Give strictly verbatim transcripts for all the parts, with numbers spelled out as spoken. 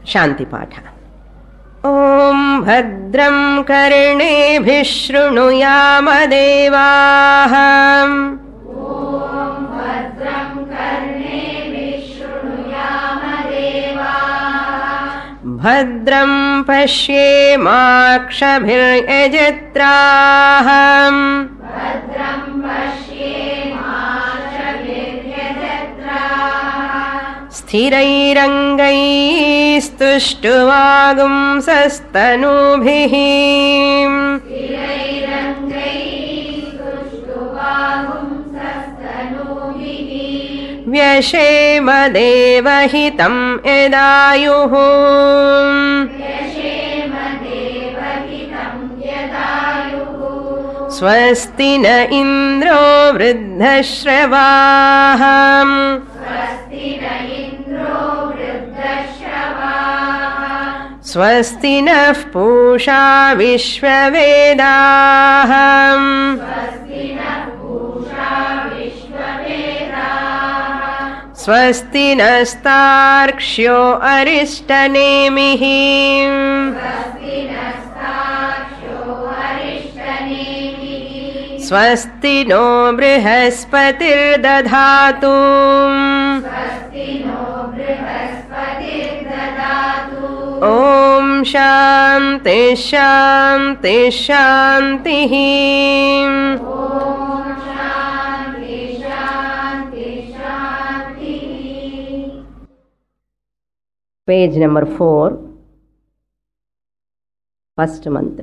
शान्तिपाठ। ॐ भद्रं कर्णेभिः शृणुयाम देवाः। भद्रं पश्येमाक्षभिर्यजत्राः। स्थिरैरङ्गैस्तुष्टुवागुंसस्तनूभिः। व्यशेम देवहितं यदायुः। स्वस्ति न इन्द्रो वृद्धश्रवाः। स्वस्ति नः पूषा विश्ववेदाः। स्वस्ति नस्तार्क्ष्यो अरिष्टनेमिः। स्वस्ति नो बृहस्पतिर्दधातु। ॐ शान्ति शान्ति शान्तिः। पेज नंबर फोर, फर्स्ट मंत्र।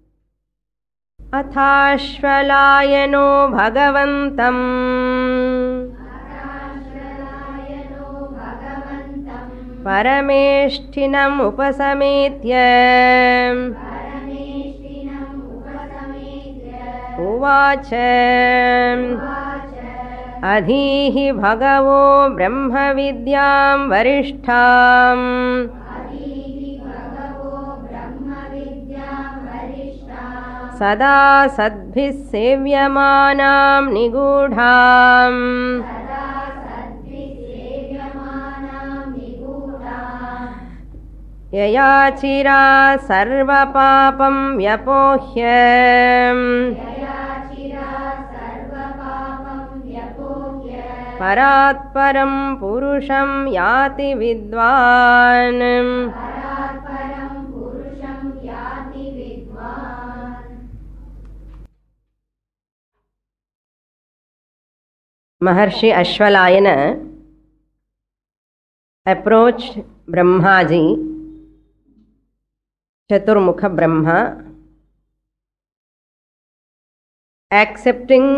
अथाश्वलायनो भगवन्तं परमेष्ठिनम् उपसमेत्य उवाच अधीहि भगवो ब्रह्मविद्यां वरिष्ठाम्। सदा सद्भिः सेव्यमानां निगूढाम्। यया चिरा सर्वपापं व्यपोह्य परात्परं पुरुषं याति विद्वान्। महर्षि Ashvalayan approached Brahmaji, Chaturmukha Brahma, accepting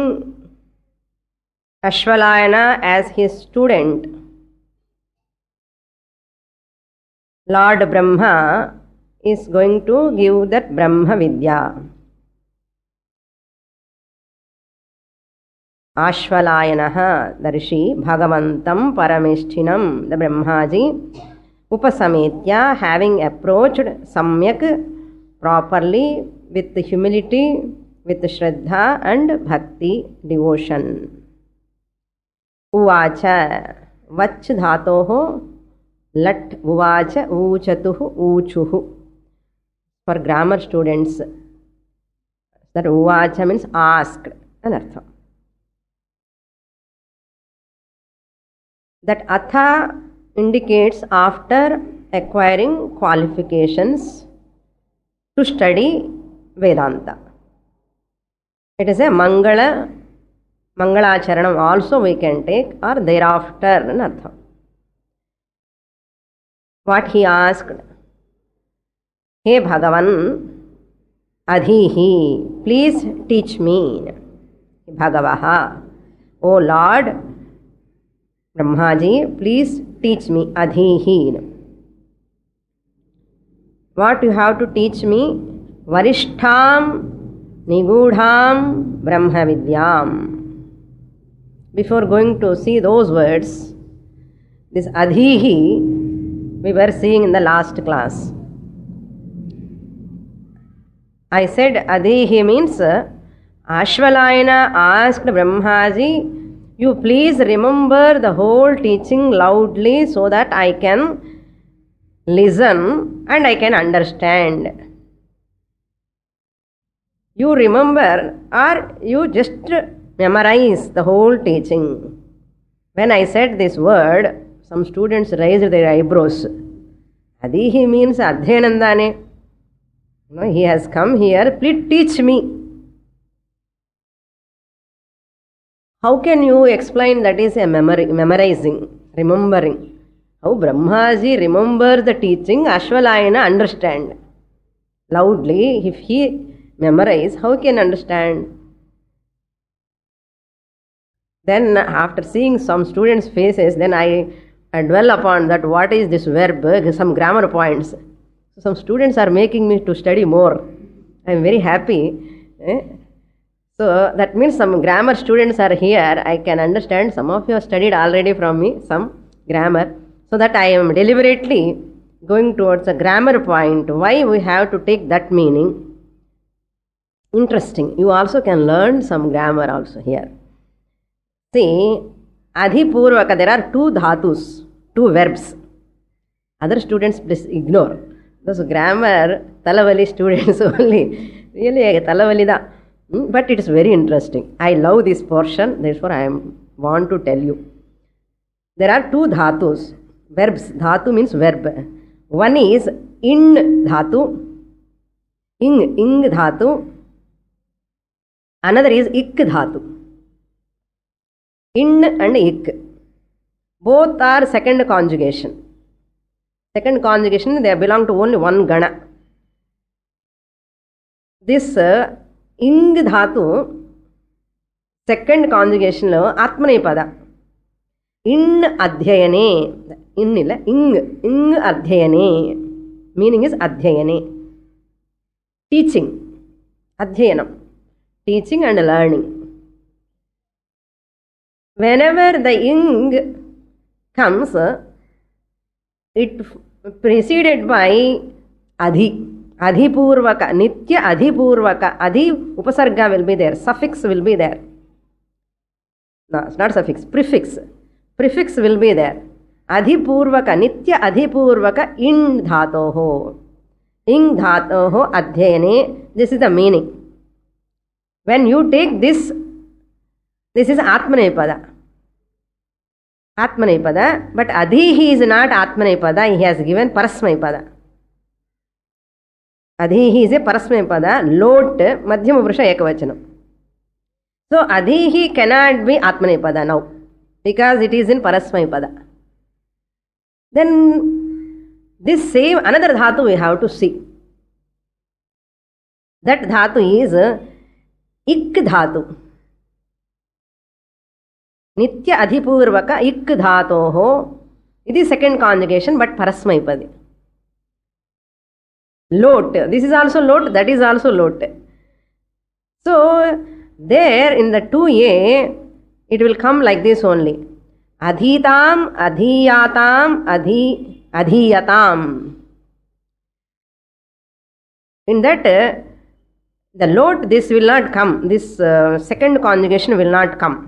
Ashwalayana as his student. Lord Brahma is going to give that Brahma Vidya. Ashwalayanaha, the Rishi, Bhagavantam Parameshtinam, the Brahmaji, Upasametya, having approached Samyak properly with humility, with Shraddha and Bhakti, devotion. Uvacha, Vach dhatoho, Lat uvacha, Uchatuhu, Uchuhu. For grammar students, that Uvacha means asked, anartha. That atha indicates after acquiring qualifications to study Vedanta. It is a Mangala, Mangalacharanam also we can take, or thereafter. Anartha. What he asked, Hey Bhagavan, Adhihi, please teach me. Bhagavaha, O Lord, Brahmaji, please teach me. Adhihi. What you have to teach me? Varishtham Nigudham Brahma Vidyam. Before going to see those words, this Adhihi we were seeing in the last class. I said Adhihi means Ashwalayana asked Brahmaji, you please remember the whole teaching loudly so that I can listen and I can understand. You remember or you just memorize the whole teaching. When I said this word, some students raised their eyebrows. Adihi means adhyanandane. You know, he has come here, please teach me. How can you explain that is a memory, memorizing, remembering? How Brahmaji remembers the teaching, Ashwalayana understand. Loudly, if he memorize, how can understand? Then after seeing some students' faces, then I, I dwell upon that what is this verb, some grammar points. Some students are making me to study more. I am very happy. Eh? So that means some grammar students are here. I can understand. Some of you have studied already from me, some grammar. So that I am deliberately going towards a grammar point. Why we have to take that meaning? Interesting. You also can learn some grammar also here. See, adhipurvaka, there are two dhatus, two verbs. Other students please ignore. Those grammar, talavali students only. Really, talavali da. But it is very interesting. I love this portion, therefore I am want to tell you. There are two dhatus, verbs. Dhatu means verb. One is in dhatu, ing, ing dhatu. Another is ik dhatu. In and ik. Both are second conjugation. Second conjugation, they belong to only one gana. This uh, ing dhatu, second conjugation lo atmanepada. In adhyayane. In illa, ing, ing adhyayane. Meaning is adhyayane. Teaching. Adhyayanam. Teaching and learning. Whenever the ing comes, it preceded by adhi. Adhipurvaka, nitya adhipurvaka. Adhi upasarga will be there, suffix will be there. No, it's not suffix, prefix. Prefix will be there. Adhipurvaka, nitya adhipurvaka in dhatoho. In dhatoho adhyayane. This is the meaning. When you take this, this is Atmanepada. Atmanepada, but Adhihi is not Atmanepada, he has given Parasmanepada. Adhihi is a Parasmanepada, Lot, Madhyama Purusha Ekavachanam. So Adhihi cannot be Atmanepada now, because it is in Parasmanepada. Then this same, another dhatu we have to see. That dhatu is ik dhatu. Nitya adhipurvaka ik dhatoho. It is second conjugation, but parasmaipadi. Lot. This is also lot, that is also lot. So, there in the two A, it will come like this only. Adhitam, adhiyatam, adhi, adhiyatam. In that, the lot, this will not come. This uh, second conjugation will not come.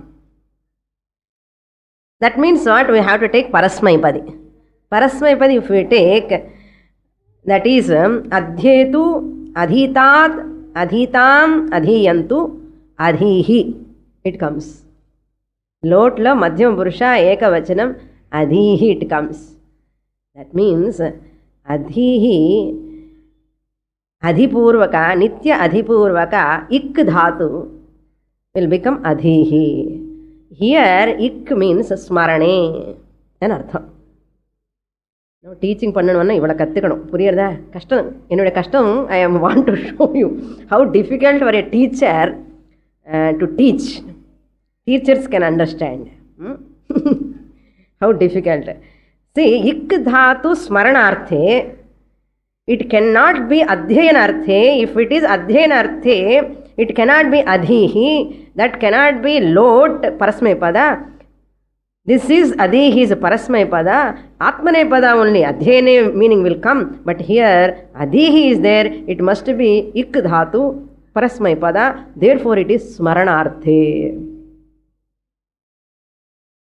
That means what? We have to take Parasmaipadi. Parasmaipadi if we take, that is Adhyetu, Adhitat, Adhitam, Adhiyantu, Adhihi. It comes. Lot la Madhyama Purusha Ekavachanam, Adhihi it comes. That means Adhihi, Adhipurvaka, Nitya Adhipurvaka, Ik Dhatu will become Adhihi. Here, ik means smarane. An artham. Now, teaching pannanuvana ivada kattikkanum. Puriyarda? Kashtam. Enoda kashtam, I am want to show you how difficult for a teacher uh, to teach. Teachers can understand. Hmm? How difficult. See, ik dhatu smaranarthe. It cannot be adhyayanarthe. If it is adhyayanarthe, it cannot be adhihi. That cannot be lot parasmapada. This is adhihi is parasmapada. Atmanepada only. Adhyayane meaning will come. But here adhihi is there. It must be ik dhatu parasmapada. Therefore it is smaranarthe.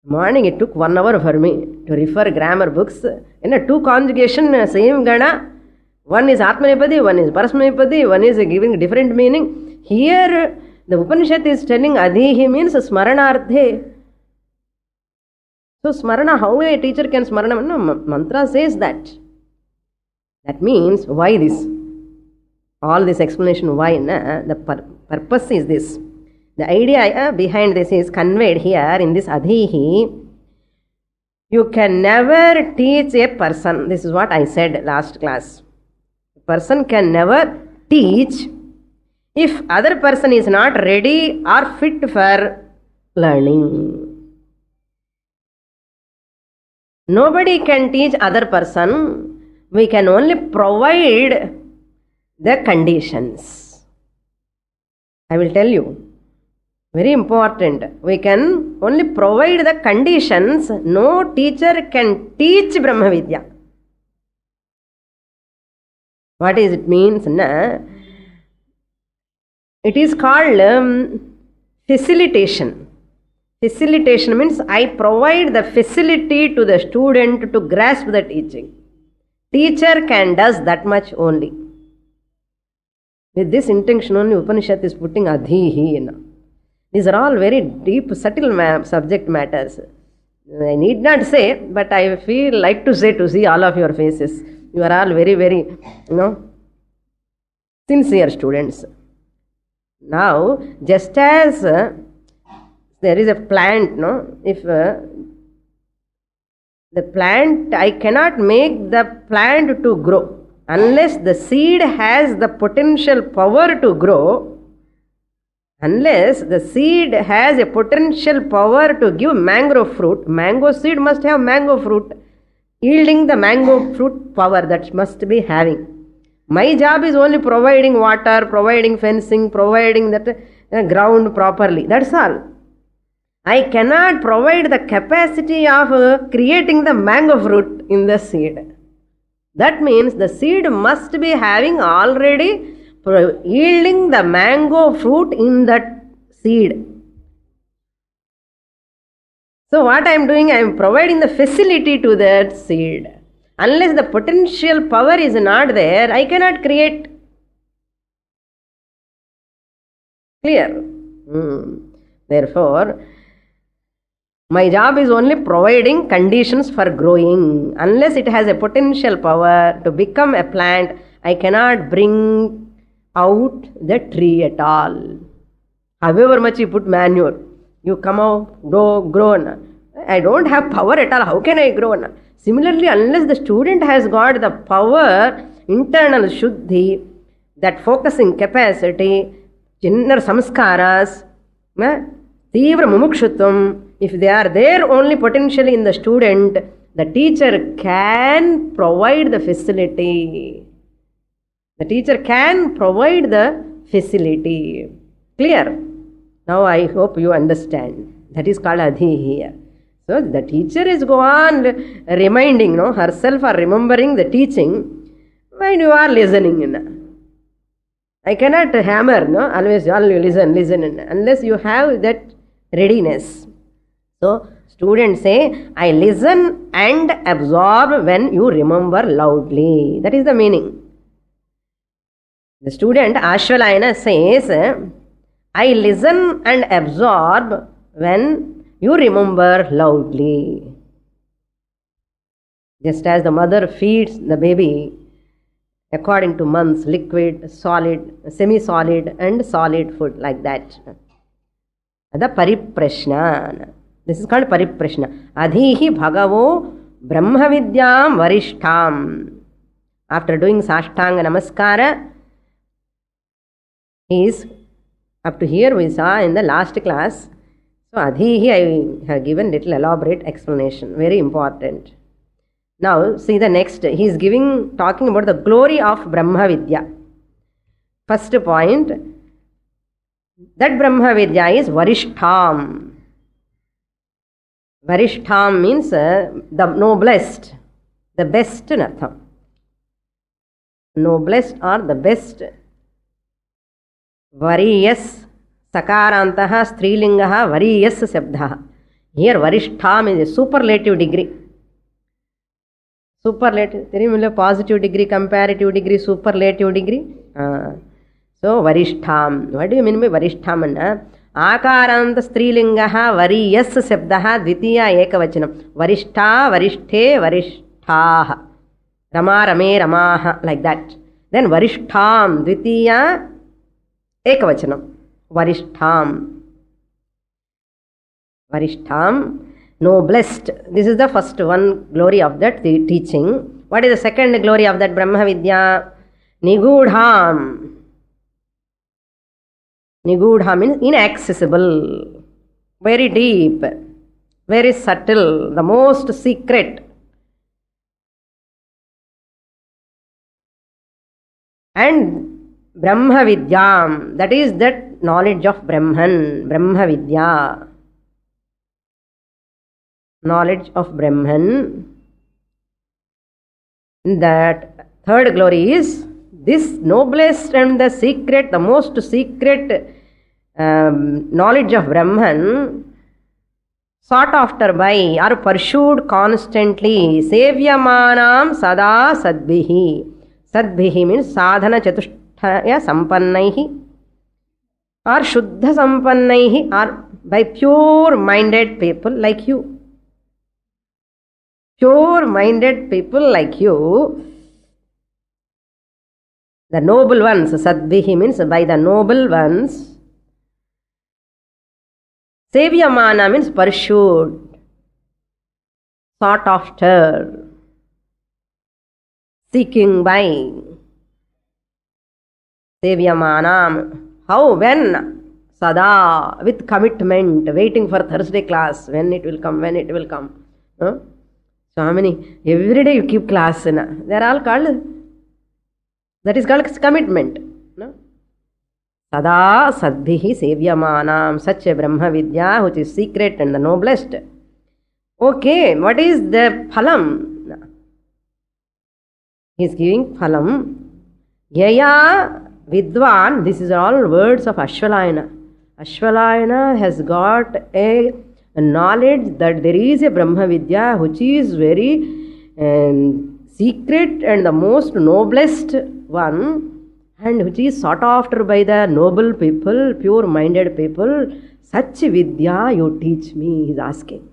Morning it took one hour for me to refer grammar books. In a two conjugation, same gana. One is Atmanepadi, one is Parasmanepadi, one is giving different meaning. Here, the Upanishad is telling Adhihi means Smaranarthe. So, Smarana, how a teacher can Smarana? No, mantra says that. That means, why this? All this explanation, why? Na? The pur purpose is this. The idea behind this is conveyed here in this Adhihi. You can never teach a person. This is what I said last class. A person can never teach if other person is not ready or fit for learning. Nobody can teach other person. We can only provide the conditions. I will tell you. Very important. We can only provide the conditions. No teacher can teach Brahma Vidya. What does it mean? Na? It is called um, facilitation. Facilitation means I provide the facility to the student to grasp the teaching. Teacher can does that much only. With this intention only Upanishad is putting Adhihi in. These are all very deep, subtle ma subject matters. I need not say, but I feel like to say to see all of your faces. You are all very, very, you know, sincere students. Now, just as uh, there is a plant, no, if uh, the plant, I cannot make the plant to grow unless the seed has the potential power to grow. Unless the seed has a potential power to give mango fruit, mango seed must have mango fruit, yielding the mango fruit power that must be having. My job is only providing water, providing fencing, providing that uh, ground properly. That's all. I cannot provide the capacity of uh, creating the mango fruit in the seed. That means the seed must be having already yielding the mango fruit in that seed. So what I am doing, I am providing the facility to that seed. Unless the potential power is not there, I cannot create. Clear? Hmm. Therefore, my job is only providing conditions for growing. Unless it has a potential power to become a plant, I cannot bring out the tree at all. However much you put manure, you come out, grow, grow. I don't have power at all. How can I grow? Similarly, unless the student has got the power, internal shuddhi, that focusing capacity, inner samskaras, tivra mumukshutvam, if they are there only potentially in the student, the teacher can provide the facility. The teacher can provide the facility. Clear? Now I hope you understand. That is called Adhi here. So the teacher is go on reminding no, herself or remembering the teaching when you are listening. No? I cannot hammer, no? Always all you listen, listen, unless you have that readiness. So students say, I listen and absorb when you remember loudly. That is the meaning. The student Ashwalayana says, I listen and absorb when you remember loudly. Just as the mother feeds the baby according to months, liquid, solid, semi-solid and solid food, like that. The pariprashna. This is called pariprashna. Adhihi bhagavo brahmavidyam varishtham. After doing sashtanga namaskara, he is, up to here we saw in the last class. So Adhihi I have given little elaborate explanation, very important. Now see the next, he is giving, talking about the glory of Brahma Vidya. First point, that Brahma Vidya is Varishtham. Varishtham means uh, the noblest, the best in artham. Noblest or the best. Variyas, sakarantaha, strilingaha, variyas shabdaha. Here Varishtham is a superlative degree. Superlative, positive degree, comparative degree, superlative degree. Uh, so Varishtham. What do you mean by Varishtham? Akaranta strilingaha variyas sabdaha dvitiya ekavachanam. Varishta, Varishthe, Varishthaha. Rama, Rame, Ramaha. Like that. Then Varishtham, dvitiya ekavachanam. Varishtham. Varishtham. Noblest. This is the first one glory of that the teaching. What is the second glory of that Brahma Vidya? Nigudham. Nigudha means inaccessible, very deep, very subtle, the most secret. And Brahma Vidyam, that is that knowledge of Brahman, Brahma Vidya. Knowledge of Brahman. That third glory is this noblest and the secret, the most secret um, knowledge of Brahman, sought after by or pursued constantly. Sevyamanam sada sadbhihi. Sadbhihi means sadhana chatushtaya sampannaihi or shuddha sampannaihi or by pure minded people like you. Pure minded people like you. The noble ones, Sadbhihi means by the noble ones. Sevyamana means pursued, sought after, seeking by. Sevyamanam. How? When? Sada, with commitment, waiting for Thursday class. When it will come, when it will come. Huh? Swamini, every day you keep class. Na? They are all called. That is called commitment. No? Sada sadbhihi sevyamanam. Such a Brahma Vidya which is secret and the noblest. Okay, what is the phalam? No. He is giving phalam. Yaya Vidwan. This is all words of Ashwalayana. Ashwalayana has got a, a knowledge that there is a Brahma Vidya which is very um, secret and the most noblest one, and which is sought after by the noble people, pure minded people. Such Vidya you teach me, he is asking.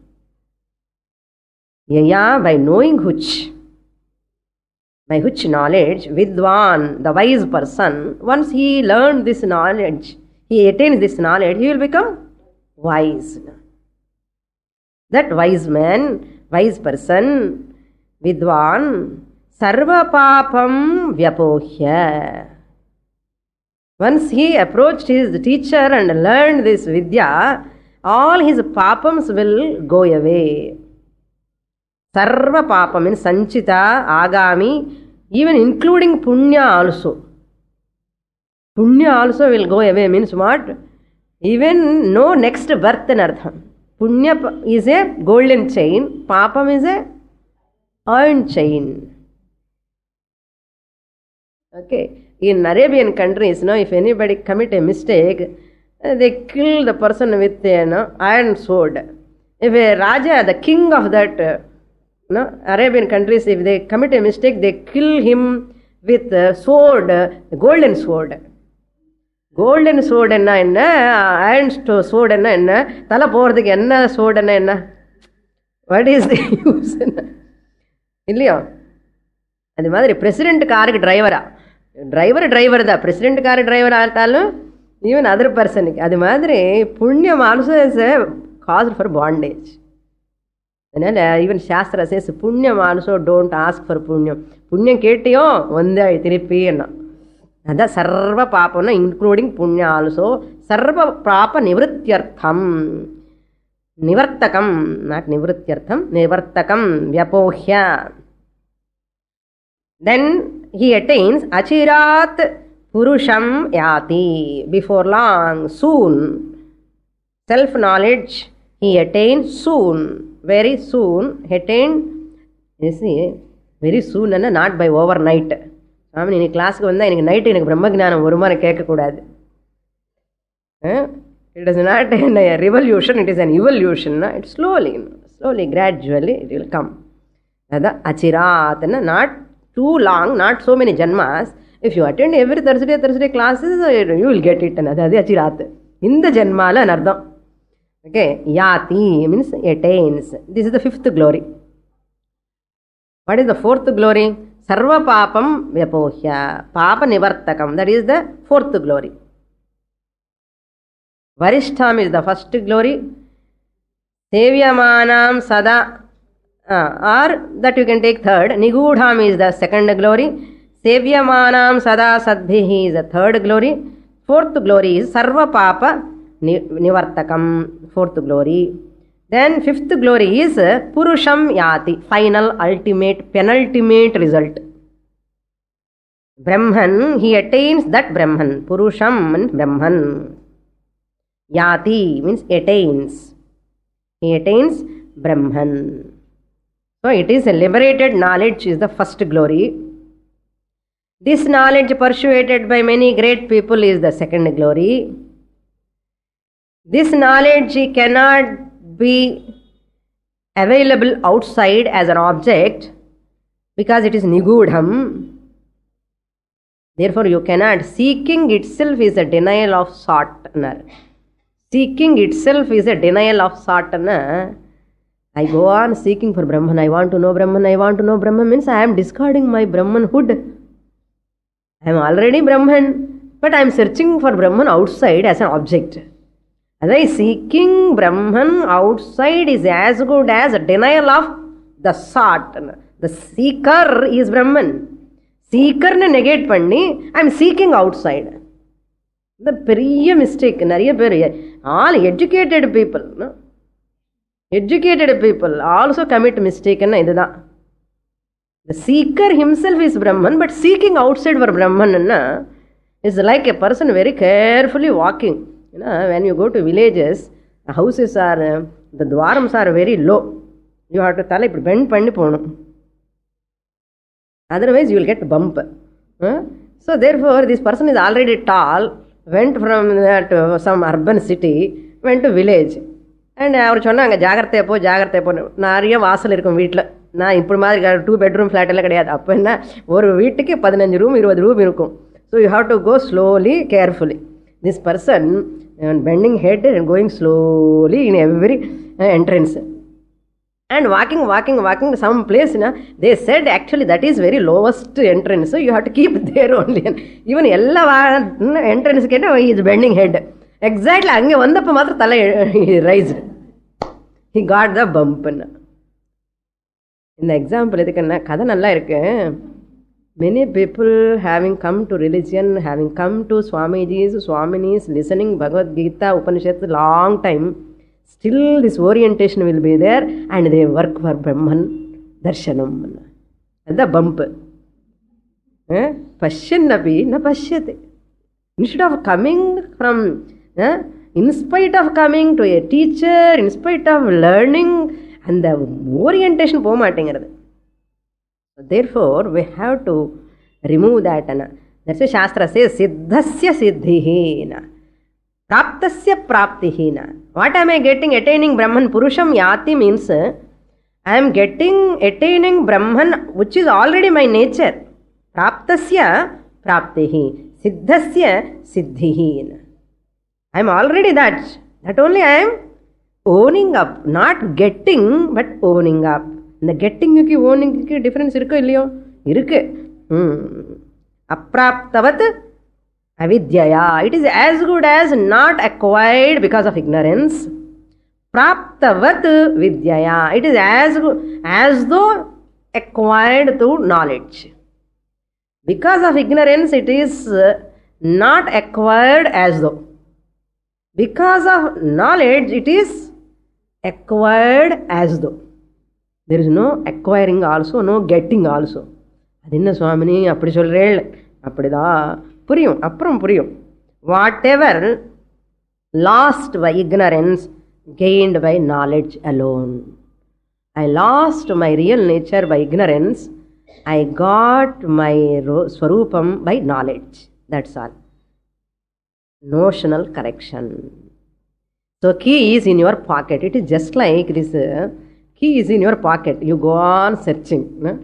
Yaya, by knowing which, by which knowledge, Vidwan, the wise person, once he learned this knowledge, he attains this knowledge, he will become wise. That wise man, wise person, Vidwan, Sarva Papam Vyapohya. Once he approached his teacher and learned this Vidya, all his papams will go away. Sarva Papam means Sanchita, Agami, even including Punya also. Punya also will go away means what? Even no next birth in Ardham. Punya is a golden chain, Papam is a iron chain. Okay, in Arabian countries, you know, if anybody commit a mistake, they kill the person with a you know, iron sword. If a Raja, the king of that uh, you know, Arabian countries, if they commit a mistake, they kill him with a sword, a golden sword. Golden sword enna enna, iron sword enna enna, thala poradhukku enna sword enna enna. What is the use? Illaya? Adi madri president car driver. Driver driver da president car driver aatalu even other person. Adi madri punyam also is a cause for bondage. Even Shastra says punyam also don't ask for punyam. Punyam kettiyo vande thiruppi enna. That sarva papana including punya also. Sarva papa nivrityartham. Nivartakam, not nivrityartham, nivartakam vyapohya. Then he attains achirat purusham yati. Before long, soon. Self-knowledge he attains soon. Very soon. Attained, you see, very soon and not by overnight. I mean, in class, I night in Brahma Jnanam, Urumana Keka Kudad. It is not a revolution, it is an evolution. No? It's slowly, slowly, gradually it will come. That's achirat, not too long, not so many janmas. If you attend every Thursday, Thursday classes, you will get it. That's achirat. In the janmala, anardam. Okay, yati means attains. This is the fifth glory. What is the fourth glory? Sarva papam vyapohya. Papa nivartakam. That is the fourth glory. Varishtham is the first glory. Sevyamanam sada. Uh, or that you can take third. Nigudham is the second glory. Sevyamanam sada sadbhihi is the third glory. Fourth glory is Sarva Papa Nivartakam. Fourth glory. Then fifth glory is Purusham Yati. Final, ultimate, penultimate result. Brahman, he attains that Brahman. Purusham means Brahman. Yati means attains. He attains Brahman. So it is a liberated knowledge is the first glory. This knowledge persuaded by many great people is the second glory. This knowledge cannot be available outside as an object because it is nigudham. Therefore you cannot. Seeking itself is a denial of sort. Seeking itself is a denial of sort. I go on seeking for Brahman. I want to know Brahman. I want to know Brahman means I am discarding my Brahmanhood. I am already Brahman, but I am searching for Brahman outside as an object. Otherwise, seeking Brahman outside is as good as a denial of the sought. The seeker is Brahman. Seeker ne negate panni, I am seeking outside. The periya mistake. All educated people, no? Educated people also commit mistake. The seeker himself is Brahman, but seeking outside for Brahman is like a person very carefully walking. You know, when you go to villages, the houses are, the dwarams are very low. You have to thala bend panni ponum. Otherwise, you will get bump. Huh? So, therefore, this person is already tall, went from that uh, some urban city, went to village. And அவர் சொன்னாங்க ஜாகிரதையா போ ஜாகிரதையா போன்னு. நிறைய வாசல் இருக்கும் வீட்டில். நான் இப்படி மாதிரி டூ பெட்ரூம் ஃப்ளாட் எல்லாம் கிடையாது. அப்போ என்ன ஒரு வீட்டுக்கு பதினஞ்சு ரூம் இருபது ரூம் இருக்கும். So you have to go slowly carefully. This person uh, bending head and going slowly in every uh, entrance and walking walking walking some place, na, they said actually that is very lowest entrance, so you have to keep there only. Even ella entrance kena he is bending head exactly ange vandappa matra thala he raised, he got the bump. In the example edukana kada nalla irukku. Many people having come to religion, having come to Swamiji's, Swaminis, listening Bhagavad Gita, Upanishads long time, still this orientation will be there and they work for Brahman Darshanam. That's the bump. Pashyannapi na pashyate. Instead of coming from, eh, in spite of coming to a teacher, in spite of learning, and the orientation po maatengiradhu. Therefore, we have to remove that. That's why Shastra says, Siddhasya Siddhihina, Praptasya Praptihina. What am I getting? Attaining Brahman. Purusham Yati means I am getting, attaining Brahman, which is already my nature. Praptasya Praptihi. Siddhasya Siddhihina. I am already that. That only I am owning up. Not getting, but owning up. இந்த கெட்டிங்குக்கு ஓனிங்குக்கு difference இருக்கோ இல்லையோ? இருக்கு. அப்ராப்தவத் அவித்யா. It is as good as not acquired because of ignorance. பிராப்தவத் வித்யா. It is as as though acquired through knowledge. Because of ignorance it is not acquired as though. Because of knowledge it is acquired as though. There is no acquiring also, no getting also. அது என்ன சுவாமினி அப்படி சொல்கிறேள்? அப்படிதான் புரியும், அப்புறம் புரியும். Whatever lost by ignorance gained by knowledge alone. I lost my real nature by ignorance. I got my ஸ்வரூபம் by knowledge. That's all. Notional correction. So key is in your pocket. It is just like this. Uh, key is in your pocket. You go on searching. No?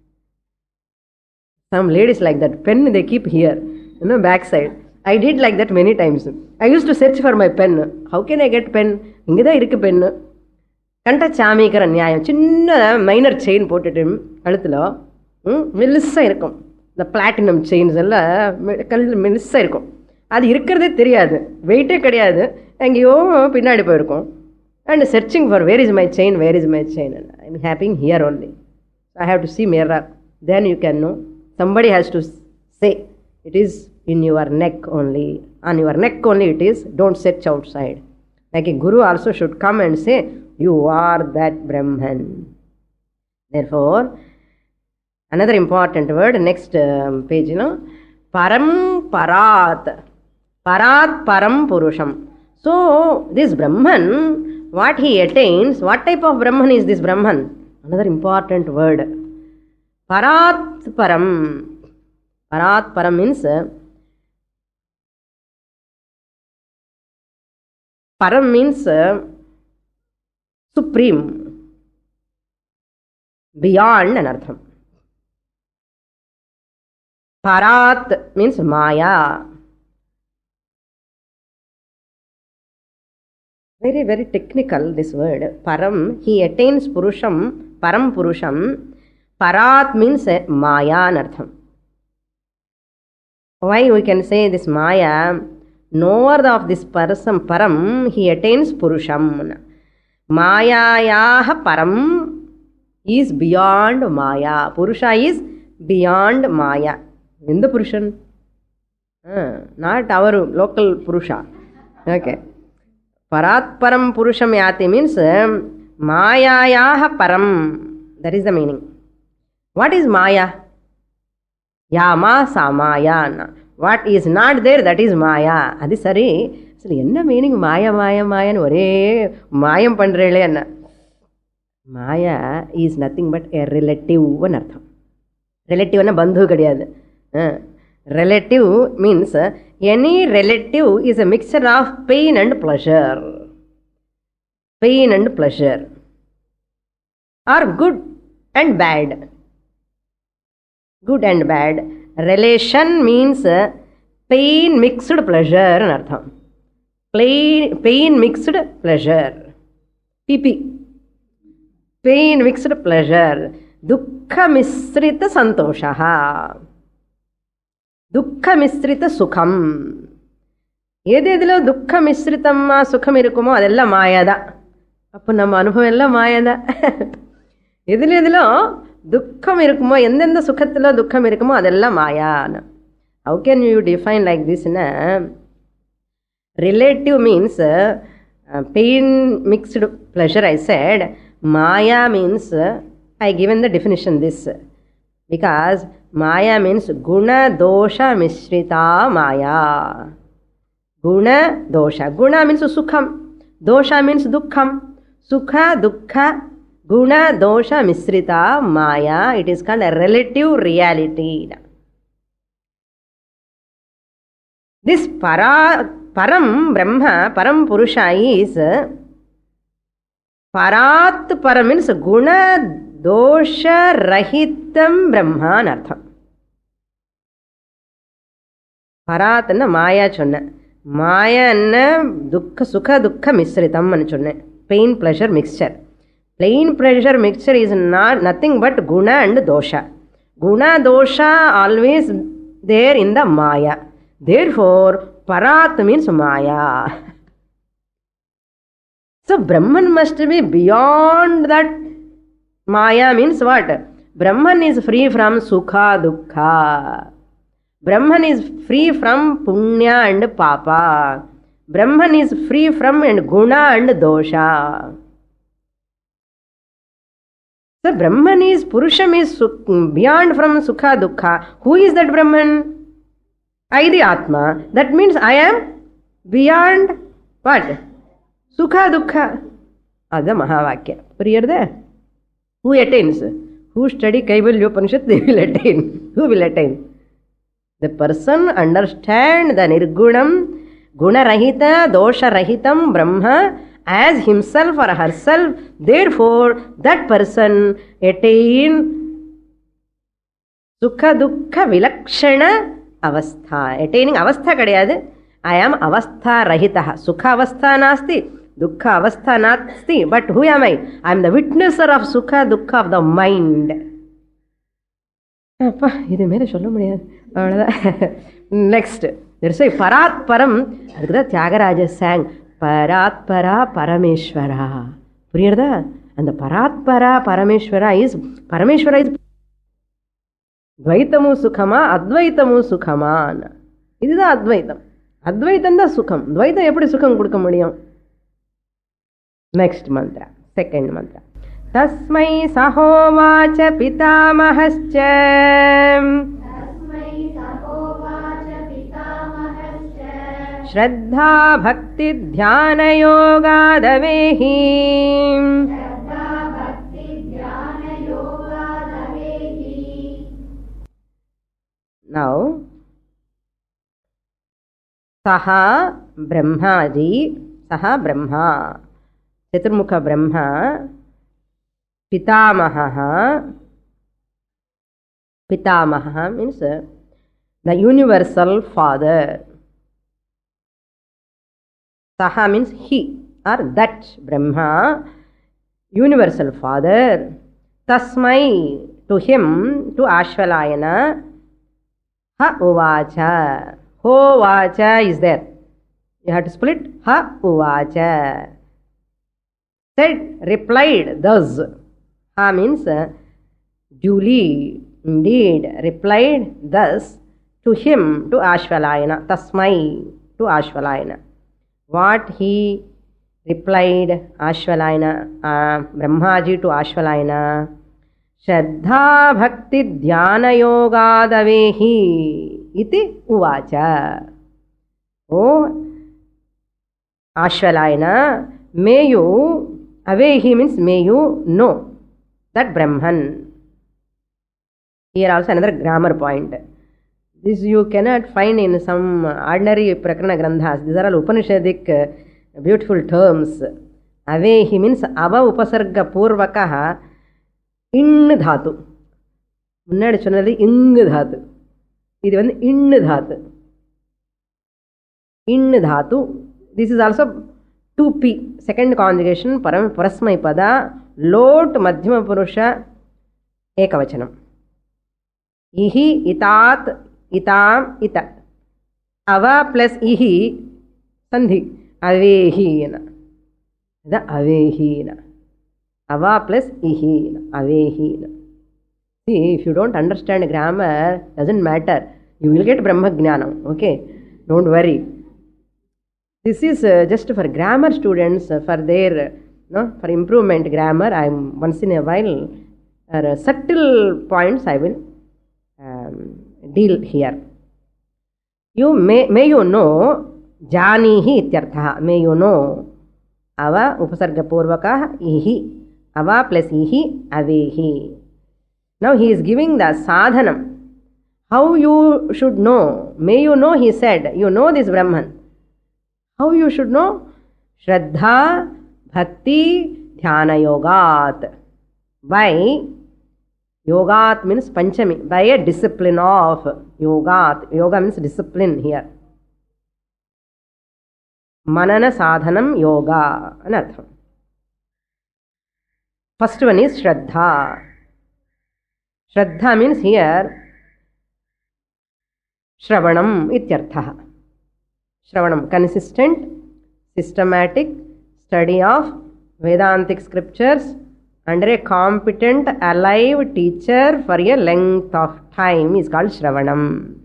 Some ladies like that. Pen they keep here, you know, backside. I did like that many times. I used to search for my pen. How can I get pen? Inga da irukku pen. Kanta chaamikara nyayam. Chinna minor chain போட்டுட்டு கழுத்துல மெல்லிசா இருக்கும். The platinum chains எல்லாம் கழுத்துல மெல்லிசா இருக்கும். அது இருக்கிறதே தெரியாது, வெயிட்டே கிடையாது, எங்கேயோ பின்னாடி போயிருக்கும். And searching for where is my chain, where is my chain, I am happing here only. I have to see mirror, then you can know. Somebody has to say it is in your neck only, on your neck only it is, don't search outside. Like a guru also should come and say you are that Brahman. therefore another important word, next um, page, you know, param parat. Parat param purusham. So this Brahman, what he attains, what type of Brahman is this Brahman? Another important word. Parat param. Parat param means param means supreme, beyond anartham. Parat means Maya. Very, very technical this word. Param, he attains Purusham, Param Purusham. Parat means Maya anartham. Why we can say this Maya? Knower of this person, Param, he attains Purusham. Mayayaha Param is beyond Maya. Purusha is beyond Maya. In the Purushan, uh, not our local Purusha. Okay. Parat param purusham yati means mayayaha param. That is the meaning. What is Maya? Yama samaya. What is not there, that is Maya. Adi sari. So enna meaning Maya Maya Maya nu ore mayam pandrele anna. Maya is nothing but a relative anartham. Relative anna bandhu kadiyadu. Uh, relative means uh, any relative is a mixture of pain and pleasure. Pain and pleasure. Or good and bad. Good and bad. Relation means uh, pain mixed pleasure. Pain, pain mixed pleasure. P P. Pain mixed pleasure. Dukkha misrita santoshaha. ದುಃಖ ಮಿಶ್ರಿತ ಸುಖಂ. ಏದೇದಿಲೋ ದುಃಖ ಮಿಶ್ರಿತಮ್ಮ ಸುಖಂ ಇರುಕುಮೋ ಅದೆಲ್ಲ ಮಾಯದ. ಅಪ್ಪ ನಮ್ಮ ಅನುಭವ ಎಲ್ಲ ಮಾಯದ. எதில் எதிலோ துக்கம் இருக்குமோ, எந்தெந்த சுகத்தில் துக்கம் இருக்குமோ அதெல்லாம் மாயான்னு. How can you define like this? Relative means uh, pain mixed pleasure. I said Maya means uh, I given the definition this because Maya means guna dosha mishrita Maya. Guna dosha. Guna means sukham. Dosha means dukkham. Sukha dukkha guna dosha mishrita Maya. It is called a relative reality. This para, param brahma, param purusha is parat param means guna dosha rahitam brahma anartham. பராத்னா மாயா சொன்னேன். மாயான்னா துக்க சுக துக்க மிஸ்ரிதம்னு சொன்னேன். Pain pleasure mixture. Pain pleasure mixture is not nothing but குண and தோஷா. குண தோஷா ஆல்வேஸ் தேர் இன் த மாயா. தேர் ஃபோர் பராத் மீன்ஸ் மாயா. So Brahman must be beyond that. மாயா means what? Brahman is free from சுகா துக்கா. Brahman is free from punya and papa. Brahman is free from and guna and dosha. So Brahman is, Purusham is beyond from sukha dukkha. Who is that Brahman? I the Atma. That means I am beyond what? Sukha dukkha. That's the Mahavakya. Clear there? Who attains? Who study Kaivalya Upanishad, they will attain. Who will attain? The person understand the Nirgunam, Gunarahita, Dosha-rahitam Brahma as himself or herself. Therefore, that person attain Sukha Dukkha Vilakshana Avastha. Attaining Avastha kadayadu. I am Avastha Rahitaha. Sukha Avastha nasti, Dukkha Avastha nasti. But who am I? I am the witnesser of Sukha Dukkha of the mind. Appa, idu mere solla mudiyadhu. Avladha. Next, there is a Parat Param. Adukku Tyagaraja sang Parat Para Parameshwara. Puriyarda? And the Parat Para Parameshwara is Parameshwara is Dvaitamu Sukhama, Advaitamu Sukhama. This is the Advaitam. Advaitam da Sukham. Dvaita eppadi Sukham kudukka mudiyum? Next mantra, second mantra. Tasmai sahovacha pitamahascha Shraddha bhakti dhyana yogadavehi. Now, Saha Brahmaji, Saha Brahma, Chaturmukha Brahma, Pitamaha. Pitamaha means the universal father. Saha means he or that Brahma, universal father. Tasmai, to him, to Ashvalayana, Ha uvacha. Ho vacha is there. You have to split. Ha uvacha. Said, replied, thus. Ha means uh, duly, indeed, replied thus to him, to Ashvalayana. Tasmai, to Ashvalayana. What he replied, Ashvalayana, uh, Brahmaji to Ashvalayana. Shraddha bhakti dhyana yogadavehi iti uvacha. Oh, Ashvalayana, may you, avehi means may you know that Brahman. Here also another grammar point. This you cannot find in some ordinary Prakarana Grandhas. These are all Upanishadic uh, beautiful terms. Avehi means ava upasarga purvakaha in dhatu. முன்னாடி சொன்னது இங்கு தாத்து. இது வந்து இன்னு தாத்து. இன்னு தாத்து. This is also two p. Second conjugation param parasmai pada lot madhyama purusha ekavachanam. Ihi itat itam ita. Ava plus ihi sandhi. Avehina. The avehina. Ava plus ihina, avehina. See, if you don't understand grammar, doesn't matter. You will get Brahma Jnanam. Okay? Don't worry. This is uh, just for grammar students, uh, for their, uh, no, for improvement grammar. I am once in a while, uh, subtle points I will um, deal here. You may, may you know, janihi ityartha. May you know. Ava upasarga purvaka ihi. Ava plus ihi, avehi. Now he is giving the sadhanam. How you should know? May you know, he said. You know this Brahman. How you should know? Shraddha, Bhakti, Dhyana Yogat. By Yogat means Panchami. By a discipline of Yogat. Yoga means discipline here. Manana sadhanam yoga. Anartham. First one is Shraddha. Shraddha means here Shravanam ityartha. Shravanam, consistent, systematic study of Vedantic scriptures under a competent, alive teacher for a length of time is called Shravanam.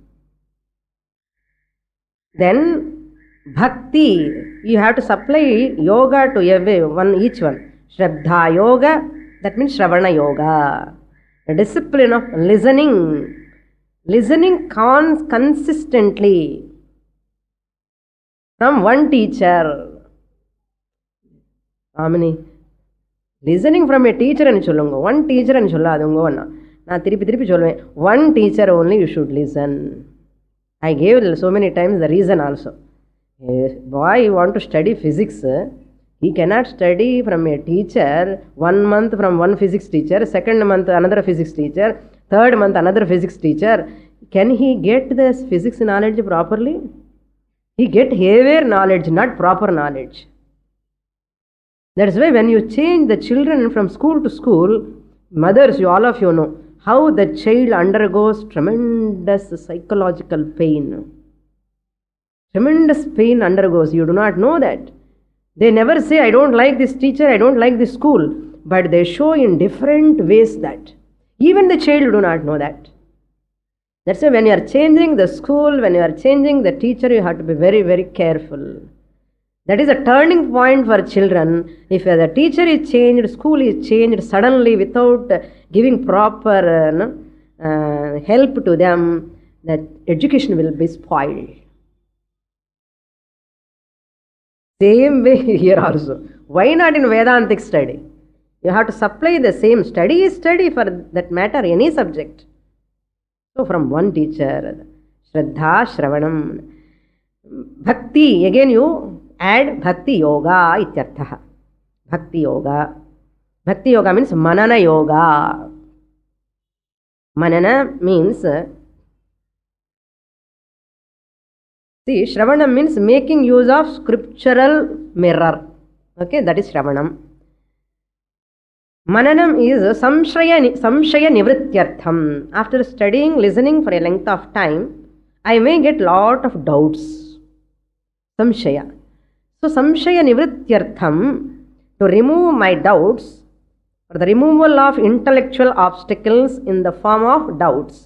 Then Bhakti, you have to supply yoga to every one, each one. Shraddha yoga, that means Shravana yoga. A discipline of listening. Listening con- consistently from one teacher. How many? Listening from a teacher and sollunga. One teacher and solladunga. Na thirupi thirupi solluven. One teacher only you should listen. I gave so many times the reason also. A boy want to study physics, he cannot study from a teacher, one month from one physics teacher, second month another physics teacher, third month another physics teacher. Can he get this physics knowledge properly? He get heavier knowledge, not proper knowledge. That's why when you change the children from school to school, mothers, you all of you know, how the child undergoes tremendous psychological pain. Tremendous pain undergoes. You do not know that. They never say, I don't like this teacher, I don't like this school. But they show in different ways that. Even the child do not know that. That's why when you are changing the school, when you are changing the teacher, you have to be very, very careful. That is a turning point for children. If the teacher is changed, school is changed suddenly without giving proper uh, uh, help to them, that education will be spoiled. Same way here also. Why not in Vedantic study? You have to supply the same study is study for that matter, any subject. So from one teacher, Shraddha Shravanam. Bhakti, again you add Bhakti Yoga ityarthaha. Bhakti Yoga. Bhakti Yoga means Manana Yoga. Manana means, see, Shravanam means making use of scriptural mirror. Okay, that is Shravanam. Mananam is samshaya, samshaya nivrityartham. After studying, listening for a length of time, I may get lot of doubts. Samshaya. So, samshaya nivrityartham, to remove my doubts, or the removal of intellectual obstacles in the form of doubts.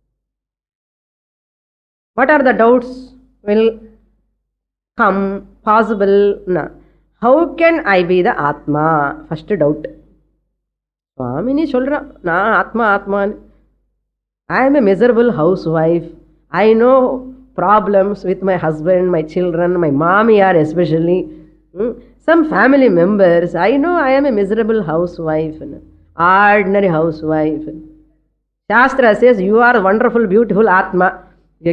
What are the doubts? Will come, possible. No. How can I be the Atma? First doubt. Swamini solra, na Atma Atma. I am a miserable housewife. I know problems with my husband, my children, my mommy are especially. Hmm? Some family members. I know I am a miserable housewife. Ordinary housewife. Shastra says you are wonderful, beautiful Atma.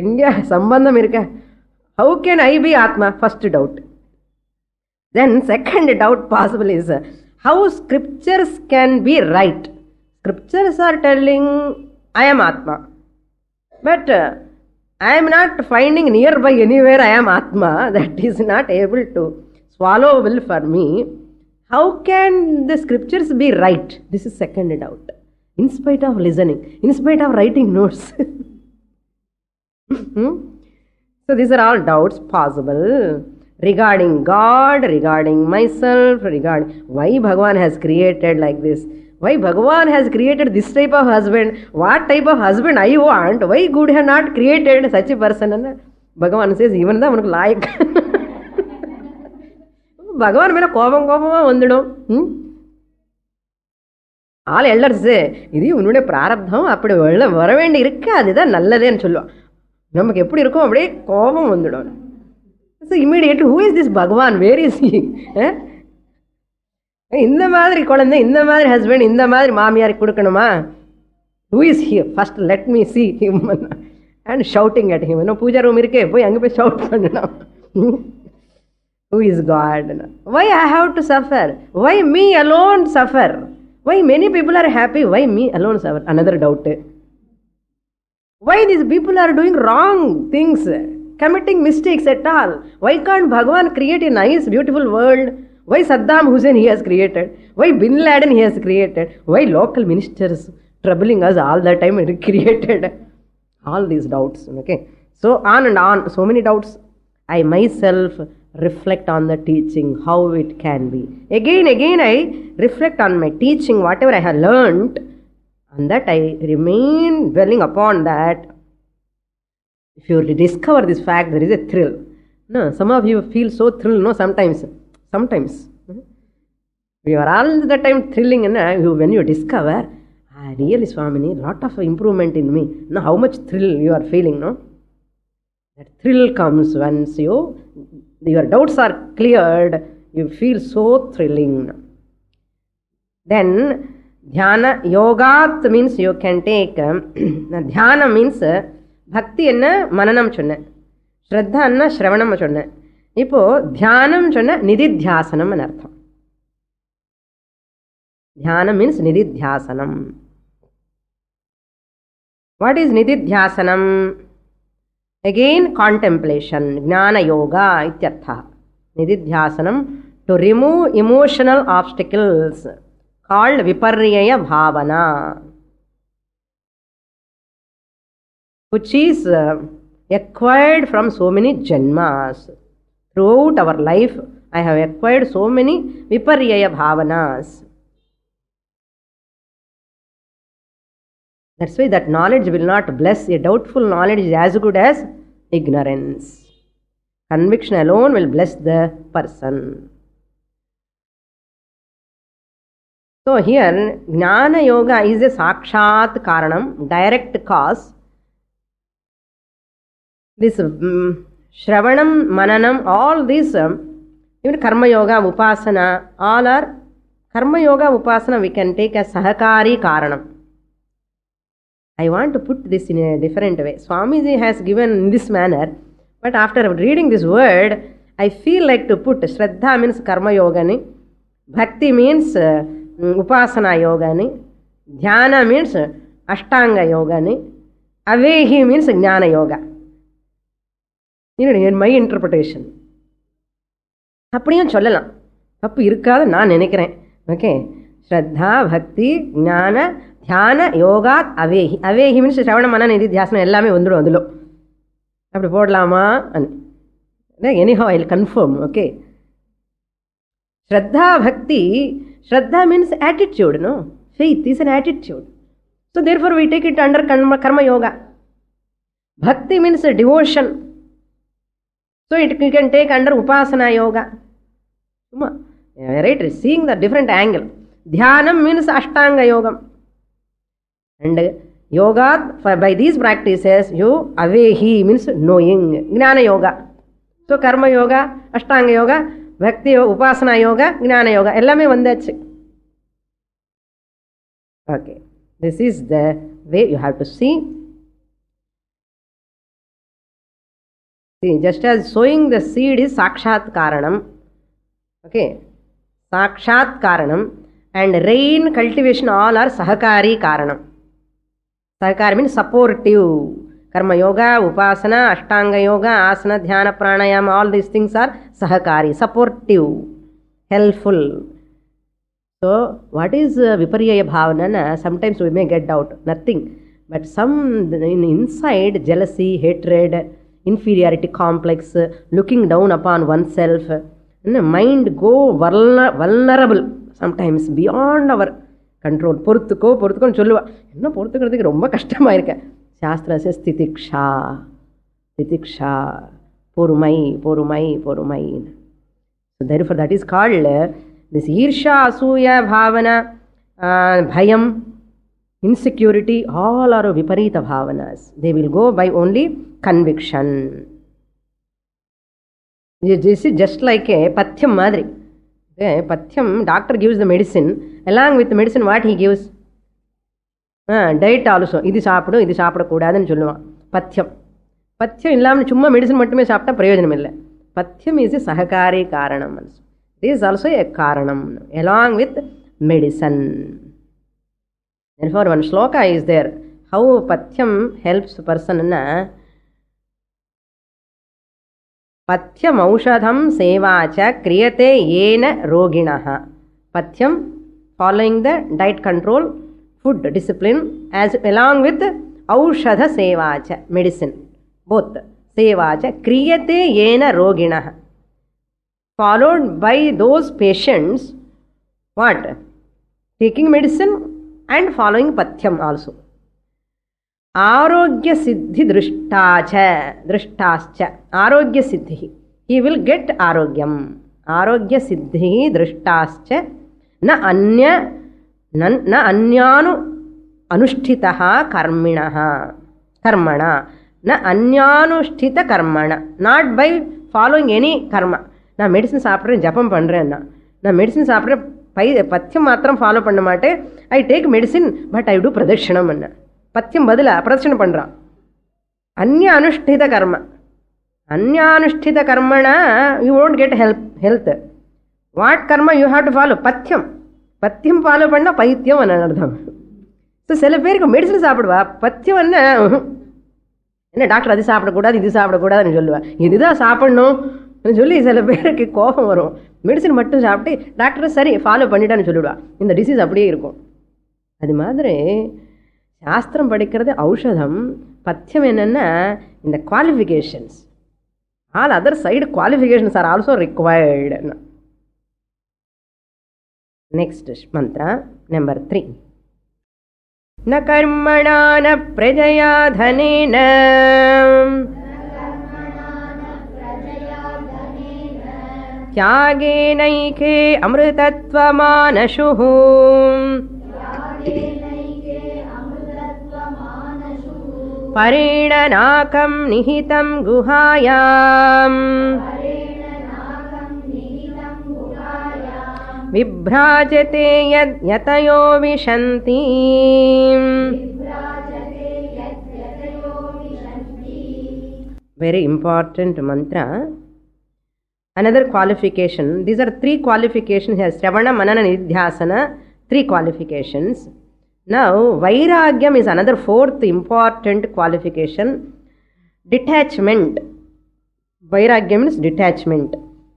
How can I be Atma? First doubt. Then second doubt possible is how scriptures can be right. Scriptures are telling I am Atma. But uh, I am not finding nearby anywhere I am Atma. That is not able to swallow will for me. How can the scriptures be right? This is second doubt. In spite of listening, in spite of writing notes. hmm? So these are all doubts possible regarding God, regarding myself, regarding why Bhagavan has created like this. Why Bhagavan has created this type of husband? What type of husband I want? Why God has not created such a person? Bhagavan says, even though I'm like Bhagavan mera kobam kobama vandidum. All elders say, இது உன்னுடைய பிராரப்தம் அப்படி வர வேண்டி இருக்கு அதுதான் நல்லதேன்னு சொல்லுவான். நமக்கு எப்படி இருக்கும் அப்படியே கோபம் வந்துடும். So immediately, who is this Bhagavan? Where is he? இந்த மாதிரி குழந்தை, இந்த மாதிரி ஹஸ்பண்ட், இந்த மாதிரி மாமியார் கொடுக்கணுமா? Who is he? First let me see him. And shouting at him. Puja room இருக்கே, போய் அங்கே போய் ஷவுட் பண்ணணும். Who is God? Why I have to suffer? Why me alone suffer? Why many people are happy? Why me alone suffer? Another doubt. Why these people are doing wrong things, committing mistakes at all? Why can't Bhagavan create a nice, beautiful world? Why Saddam Hussein he has created? Why Bin Laden he has created? Why local ministers troubling us all the time created? All these doubts. Okay. So on and on, so many doubts. I myself reflect on the teaching, how it can be. Again, again I reflect on my teaching, whatever I have learnt. And that I remain dwelling upon that. If you discover this fact, there is a thrill. No, some of you feel so thrilled, no, sometimes. Sometimes. You are all the time thrilling, and when you discover, ah, really Swamini, lot of improvement in me. Now, how much thrill you are feeling, no? That thrill comes once you, your doubts are cleared, you feel so thrilling. Then, Dhyana, Yogat means you can take, Dhyana means, Bhakti enna Mananam chunna, Shraddha enna Shravanam chunna. இப்போ தியானம் சொன்ன நிதித்தியாசனம் அர்த்தம். தியானம் means nididhyasanam. What is nididhyasanam? Again contemplation, jnana yoga ityartha. Nididhyasanam, to remove emotional obstacles, called viparryaya bhavana, which is uh, acquired from so many janmas. Throughout our life I have acquired so many viparryaya bhavanas. That's why that knowledge will not bless. A doubtful knowledge is as good as ignorance. Conviction alone will bless the person. So here, Jnana Yoga is a Sakshat Karanam, direct cause. This um, Shravanam, Mananam, all these, um, even Karma Yoga, Upasana, all are Karma Yoga, Upasana we can take as Sahakari Karanam. I want to put this in a different way. Swamiji has given in this manner, but after reading this word, I feel like to put Shraddha means Karma Yogani, Bhakti means uh, Upasana Yogani, Dhyana means Ashtanga Yogani, Avehi means Jnana Yoga. You know, in my interpretation. அப்படியும் சொல்லலாம், தப்பு இருக்காது நான் நினைக்கிறேன். Okay, ஸ்ரத்தா பக்தி ஞான தியான யோகாத் அவேஹி. அவேஹி மீன்ஸ் ஸ்ரவண மன நிதி தியாசனம் எல்லாமே வந்துடும் அதில். அப்படி போடலாமா? Anyhow I will confirm. Okay, ஸ்ரத்தா பக்தி. ஸ்ரத்தா means attitude. No, faith is an attitude. So therefore we take it under karma, karma yoga. Bhakti means devotion. So it you can take under upasana yoga. Right, seeing the different angle. Dhyanam means ashtanga yogam. And yoga, by these practices, you avehi means knowing. Jnana yoga. So karma yoga, ashtanga yoga, bhakti yoga, upasana yoga, jnana yoga. Ellame vandachu. Okay, this is the way you have to see. See, just as sowing the seed is sakshat karanam. Okay, sakshat karanam, and rain, cultivation, all are sahakari karanam. Sahakari means supportive. Karma yoga, upasana, ashtanga yoga, asana, dhyana, pranayama, all these things are sahakari, supportive, helpful. So what is uh, viparyaya bhavana? Sometimes we may get doubt, nothing. But some in inside, jealousy, hatred, inferiority complex, looking down upon oneself, and mind go vulner, vulnerable sometimes beyond our control. பொறுத்துக்கோ பொறுத்துக்கோன்னு சொல்லுவா. என்ன பொறுத்துக்கிறதுக்கு ரொம்ப கஷ்டமாக இருக்க. சாஸ்திரச ஸ்திதிக்ஷா, ஸ்திதிக்ஷா, பொறுமை, பொறுமை, பொறுமை. So therefore that is called this ஈர்ஷா, அசூயா, bhavana, uh, bhayam, insecurity, all are viparita bhavanas. They will go by only conviction. This is just like a pathyam madri. Okay, pathyam, doctor gives the medicine. Along with the medicine, what he gives? Ah, diet also. This சாப்பிடும், இது சாப்பிடக்கூடாதுன்னு சொல்லுவான். பத்தியம். பத்தியம் இல்லாமல் சும்மா medicine மட்டுமே சாப்பிட்டா பிரயோஜனம் இல்லை. பத்தியம் is a சககாரி காரணம். This is also a காரணம் along with medicine. Therefore one shloka is there. How patyam helps a person na patyam aushadham sevacha kriyate yena roginaha. Patyam, following the diet control, food discipline, as along with aushadha sevacha, medicine, both. Sevacha kriyate yena roginaha, followed by those patients what? Taking medicine and following pathyam also. Arogya siddhi drishtacha, drishtascha, arogya siddhi. He will get arogyam. Arogya siddhi drishtascha na anya na anyanu anushtitaha karminaha karmana na anyanushtita karmana, not by following any karma. Na medicine சாப்பிட்றேன், ஜபம் பண்ணுறேன்னா, நான் medicine சாப்பிட்றேன், by பத்தியம் மாத்திரம் follow பண்ண மாட்டேன். I take medicine but I do பிரதட்சிணம் பண்ண. பத்தியம் பதிலாக பிரதட்சிணம் பண்ணுறான். அந்நிய அனுஷ்டித கர்ம, Anyanushthita karmana, you won't get help, health. What karma you have to follow? Pathyam. Pathyam follow panna paithyam anardham. So, சில பேருக்கு மெடிசன் சாப்பிடுவா பத்தியம் என்ன என்ன டாக்டர் அது சாப்பிடக்கூடாது இது சாப்பிடக்கூடாதுன்னு சொல்லுவா இதுதான் சாப்பிடணும் சொல்லி சில பேருக்கு கோபம் வரும். மெடிசன் மட்டும் சாப்பிட்டு டாக்டர் சரி ஃபாலோ பண்ணிட்டான்னு சொல்லிவிடுவா. இந்த டிசீஸ் அப்படியே இருக்கும். அது மாதிரி சாஸ்திரம் படிக்கிறது ஔஷதம். பத்தியம் என்னென்னா இந்த qualifications. All other side qualifications are also required. Next mantra number three. न कर्मणा न प्रजया धनेन त्यागेनैके अमृतत्वमानशुः परेणनाकं निहितं गुहायाम् विभ्राजते यद् यतयो विशन्ति. Very important mantra. Another qualification. These are three qualifications here. Shravana, Manana, Nidhyasana. Three qualifications. Now, Vairagyam is another fourth important qualification. Detachment. Vairagyam means detachment.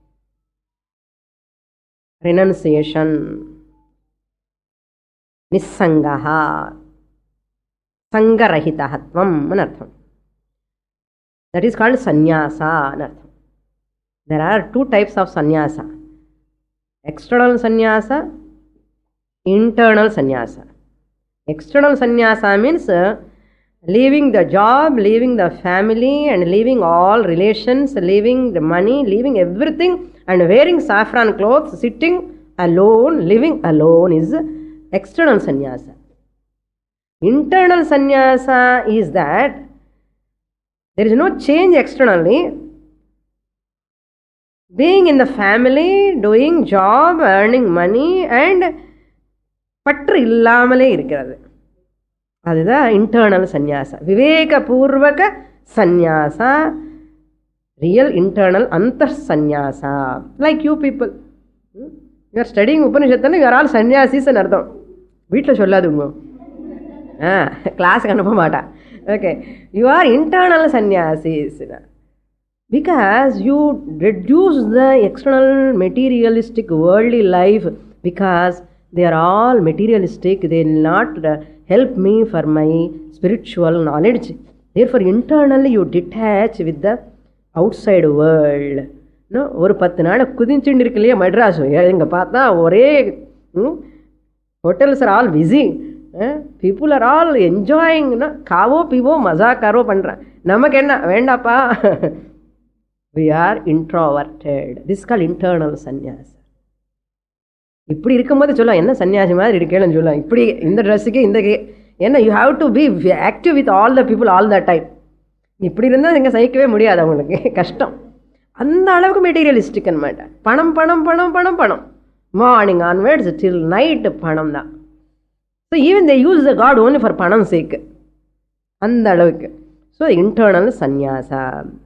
Renunciation, nissangaha, sangarahitahatvam anartham. That is called sannyasa anartham. There are two types of sannyasa. External sannyasa, internal sannyasa. External sannyasa means uh, leaving the job, leaving the family and leaving all relations, leaving the money, leaving everything and wearing saffron clothes, sitting alone, living alone is external sannyasa. Internal sannyasa is that there is no change externally. Being in the family, doing job, earning money and பற்று இல்லாமலே இருக்கிறது. அதுதான் internal sannyasa. Viveka purvaka sannyasa. Real internal antah sannyasa. Like you people. You are studying Upanishad, you are all sannyasis and ardham. Veetla solladungo. Ah, class anupamata. Okay. You are internal sannyasis. Because you reduce the external materialistic worldly life because they are all materialistic. They will not help me for my spiritual knowledge. Therefore, internally you detach with the outside world. No, ஒரு பத்து நாள் குதிச்சுட்டு இருக்கு இல்லையா மெட்ராஸ், எங்கே பார்த்தா ஒரே hotels are all busy, people are all என்ஜாயிங்னா காவோ பீவோ மஜா காரோ பண்ணுறேன். நமக்கு என்ன வேண்டாப்பா. we are introverted. this is called internal sannyasa. இப்படி இருக்கும்போது சொல்ல என்ன சன்னியாசி மாதிரி இருக்கேன்னு சொல்ல, இப்படி இந்த ட்ரெஸ்ஸுக்கு இந்த என்ன you have to be active with all the people all the time. இப்படி இருந்தால் நீங்கள் சகிக்கவே முடியாது, அவங்களுக்கு கஷ்டம். அந்த அளவுக்கு மெட்டீரியலிஸ்டிக் அன்மாட்ட. பணம் பணம் பணம் பணம் பணம் மார்னிங் ஆன்வர்ட்ஸ் டில் நைட்டு பணம் தான். So even they use the god only for பணம் சேக்கு, அந்த அளவுக்கு. So internal sannyasa.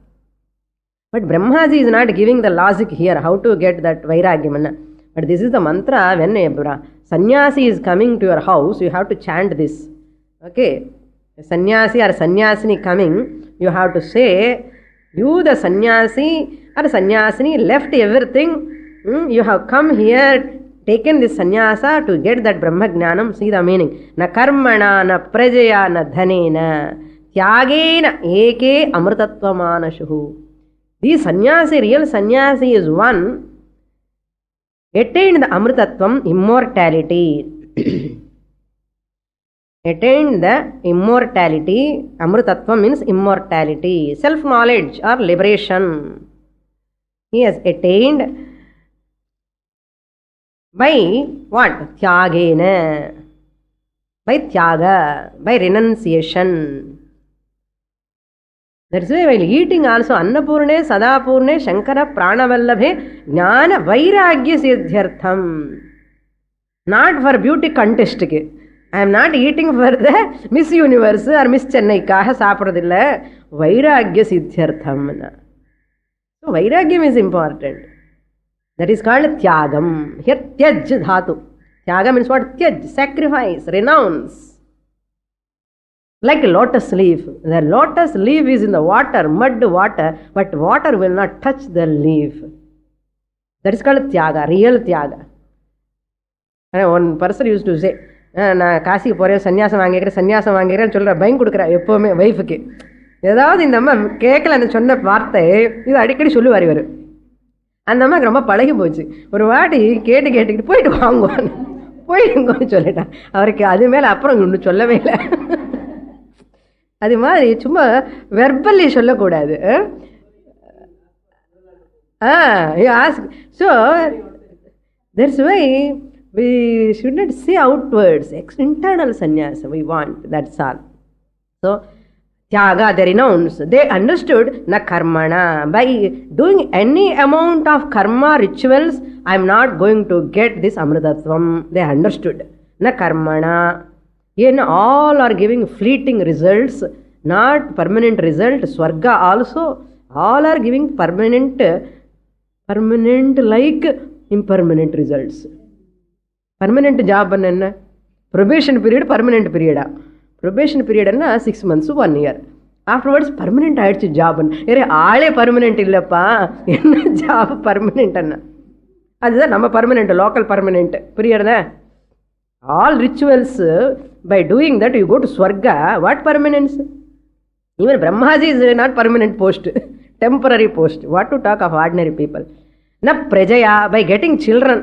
But Brahmaji is not giving the logic here how to get that வைராகியம் என்ன. But this is the mantra. When sannyasi is coming to your house you have to chant this. Okay, sannyasi or sannyasini coming, you have to say, you the sannyasi or sannyasini left everything, mm, you have come here, taken this sannyasa to get that brahma jnanam. See the meaning. Na karmana na prajaya na dhanena tyagena eke amritattvamanashuhu. This sannyasi, real sannyasi is one attained the amritattvam, immortality. Attained the immortality. Amritattva means immortality, self-knowledge or liberation. He has attained by what? Tyagena. By tyaga, by renunciation. That's why while eating also Annapurne, Sadapurne, Shankara, Pranavallabhe, Jnana Vairagya Siddhyartham. Not for beauty contest. I am not eating for the Miss Universe or Miss Chennai. Kaha saapradilla Vairagya Siddhyartham. So vairagyam is important. That is called tyagam. Here tyaj dhatu. Tyaga means what? Tyaj, sacrifice, renounce. Like a lotus leaf. The lotus leaf is in the water, mud water, but water will not touch the leaf. That is called tyaga, real tyaga. And one person used to say, நான் காசிக்கு போகிறேன் சன்னியாசம் வாங்கிக்கிறேன் சன்னியாசம் வாங்கிக்கிறேன்னு சொல்கிற பயம் கொடுக்குறேன் எப்போவுமே வைஃபுக்கு. ஏதாவது இந்த அம்மா கேட்கல அந்த சொன்ன வார்த்தை இது அடிக்கடி சொல்லுவார் இவர். அந்த அம்மாவுக்கு ரொம்ப பழகி போச்சு. ஒரு வாட்டி கேட்டு கேட்டுக்கிட்டு போயிட்டு வாங்குவான்னு போயிடுங்கன்னு சொல்லிட்டான். அவருக்கு அது மேலே அப்புறம் ஒன்றும் சொல்லவே இல்லை. அது மாதிரி சும்மா வெர்பல்லி சொல்லக்கூடாது. Ah ask. So that's why we should not say outwards. Internal sannyasa we want. That's all. So tyaga, they renounced. They understood na karmana. By doing any amount of karma rituals, I am not going to get this amritatvam. They understood. Na karmana. In all are giving fleeting results, not permanent result. Swarga also, all are giving permanent, permanent like impermanent results. Permanent job என்ன? Probation period permanent பீரியடா? Probation பீரியட்னா six months one year. Afterwards permanent ஆயிடுச்சு ஜாப்னு. ஏ ஆளே permanent இல்லைப்பா, என்ன job permanent என்ன? அதுதான் நம்ம பர்மனெண்ட், லோக்கல் பர்மனெண்ட். புரியுறதா? All rituals by doing that you go to ஸ்வர்கா. What permanence? Even Brahmaji is not permanent post, temporary post. What to talk of ordinary people? ந பிரஜயா, பை கெட்டிங் சில்ட்ரன்.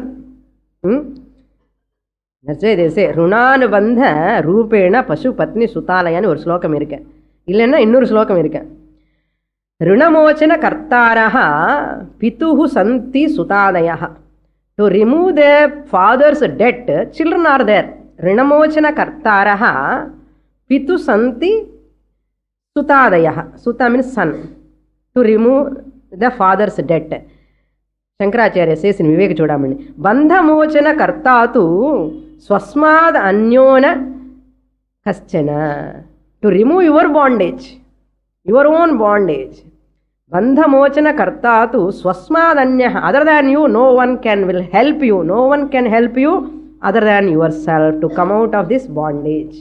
ருணானுபந்த ரூபேண பசு பத்னி சுதாலயான்னு ஒரு ஸ்லோகம் இருக்கேன். இல்லைன்னா இன்னொரு ஸ்லோகம் இருக்கேன். ருணமோச்சன கர்த்தாரஹ பிதுஹு சந்தி சுதாலயா. To remove the father's debt, children are there. ருணமோச்சன கர்த்தாரஹ பிது சந்தி சுதாதயா. சுதா means son. To remove the father's debt. Shankaracharya says in Viveka Chudamani, Bandha mochana kartatu swasmad anyona kaschana. To remove your bondage, your own bondage. Bandha mochana kartatu swasmad anyaha. Other than you, no one can will help you. No one can help you other than yourself to come out of this bondage.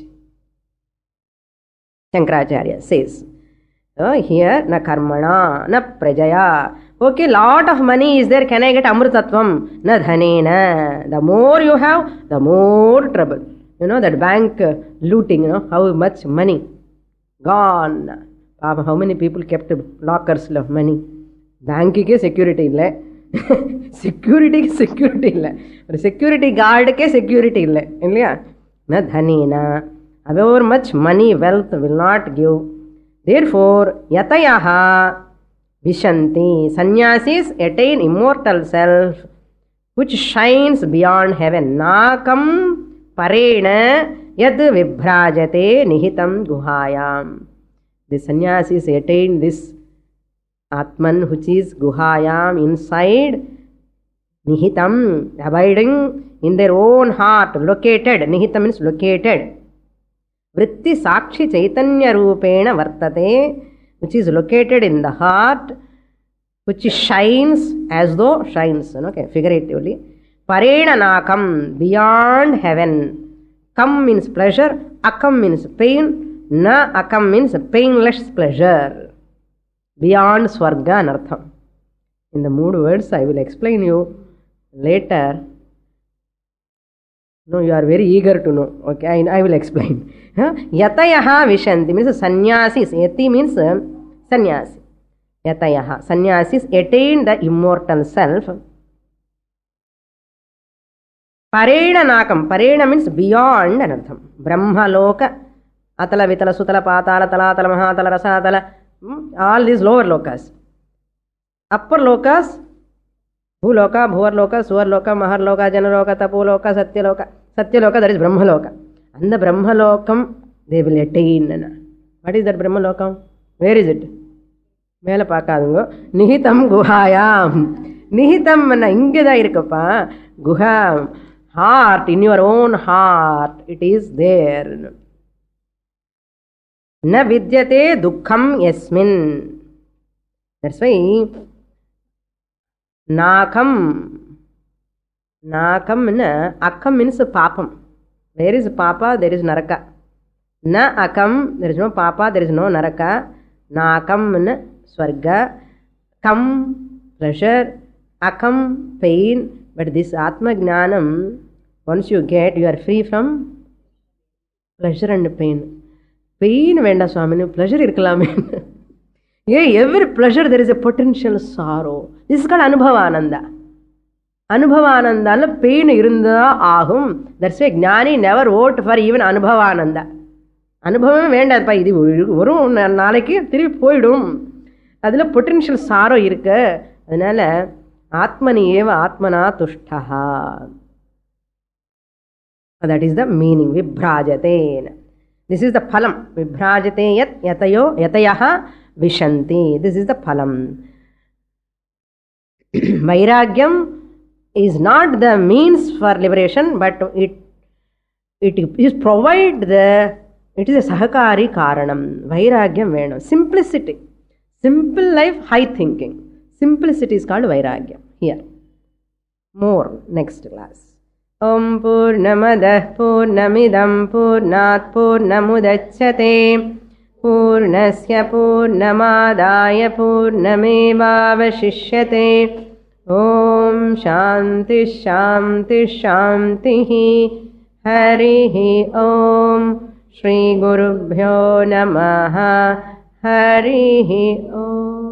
Shankaracharya says. So here, na karmana, na prajaya. Okay, lot of money is there. Can I get amrutatvam? Na dhanena. The more you have, the more trouble. You know that bank uh, looting, you know, how much money gone. Papa, how many people kept lockers of money? Bank ke security illa. Security ke security illa. Security guard ke security illa. Illaya? Na dhanena. However much money, wealth will not give. Therefore, yatayaha vishanti. Sannyasis attain immortal self which shines beyond heaven. Nakam parena yad vibhrajate nihitam guhayam. The sannyasis attain this Atman which is guhayam, inside, nihitam, abiding in their own heart, located. Nihitam means located. Vritti sakshi chaitanya rupena vartate, which is located in the heart, which shines as though shines, okay, figuratively. Parena nakam, beyond heaven. Kam means pleasure, akam means pain, na akam means painless pleasure. Beyond swarga anartham. In the mood words I will explain you later. No, you are very eager to know. Okay, I, I will explain. Huh? Yatayaha vishanti means sannyasis. Yati means uh, sannyasi. Yatayaha. Sannyasis attain the immortal self. Parena nakam. Parena means beyond anartham. Brahma loka, atala vitala sutala patala talatala mahatala rasatala. All these lower lokas. Upper lokas, Bhuloka, Bhuvarloka, Suvarloka, Maharloka, Janaloka, Tapoloka, Satyaloka. Satyaloka, that is Brahmaloka. And the Brahmalokam, they will attain. What is that Brahmalokam? Where is it? Mela Pakadungo. Nihitam Guhayam. Nihitam manna ingeda irukappa. Guham. Heart, in your own heart, it is there. Na vidyate dukkham yasmin. That's why Nakam. Nakam na akam means papam. Where is papa, there is naraka. Na akam, there is no papa, there is no naraka. Nakam na swarga. Kam, pleasure. Akam, pain. But this Atma Jnanam, once you get, you are free from pleasure and pain. Pain venda Swamini, pleasure irkalame. Yeah, every pleasure there is a potential sorrow. This is called Anubhavananda. Anubhavananda, pain irunda ahum. That's why Jnani never vote for even Anubhavananda. Anubhavam வேண்டாப்பா, இது வரும் நாளைக்கு திருப்பி போயிடும். அதில் potential sorrow இருக்கு. அதனால ஆத்மனி ஏவ ஆத்மனா துஷ்டஹா. That is the meaning. Vibhrajate. This is the phalam. Vibhrajate yat yatayo yatayaha vishanti. This is the phalam. Vairagyam is not the means for liberation, but it it is provide the, it is a sahakari karanam. Vairagyam venam. Simplicity. Simple life, high thinking. Simplicity is called vairagyam. Here. More. Next class. Om Purnamadah Purnamidam Purnat Purnamudachyate Purnasya Purnamadaya Purnamevavashishyate. Om Shanti Shanti Shanti. Harihi Om. Shri Gurubhyo Namaha. Harihi Om.